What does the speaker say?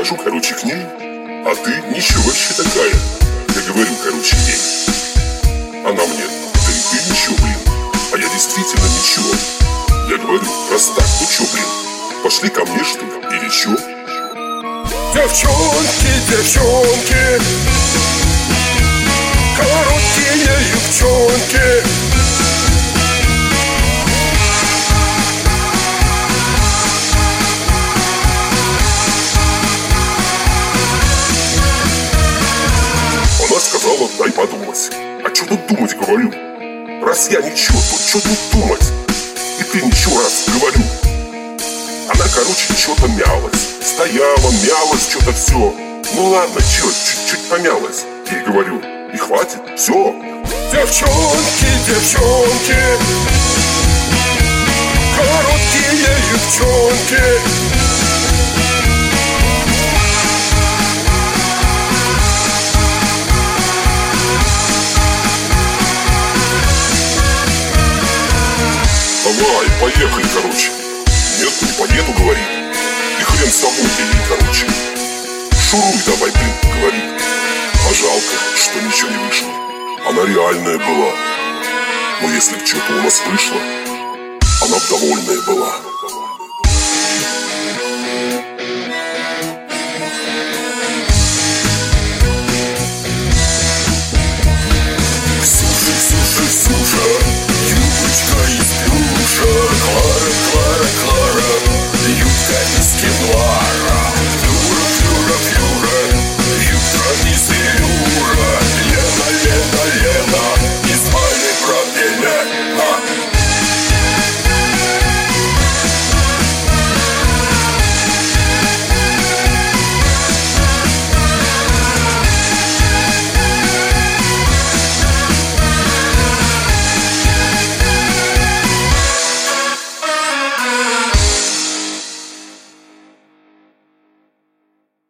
подхожу, короче, к ней, а ты ничего вообще такая. Я говорю, короче, ей. Она мне: да и ты ничего, блин. А я действительно ничего. Я говорю: раз так, ну чё, блин, пошли ко мне, что ли, или чё? Девчонки, девчонки, короткие юбчонки. Она сказала: дай подумать. А чё тут думать, говорю? Раз я ничего, то чё тут думать? И ты ничего, раз, говорю. Она, короче, что-то мялась. Стояла, мялась, что-то все. Ну ладно, чё, чуть-чуть помялась. Я ей говорю: и хватит, все. Девчонки, девчонки, короткие юбчонки. Давай, поехали, короче. Нет, не поеду, говорит. И хрен с тобой, ей, короче. Шуруй давай, блин, говорит. А жалко, что ничего не вышло. Она реальная была. Но если б что-то у нас вышло, она б довольная была.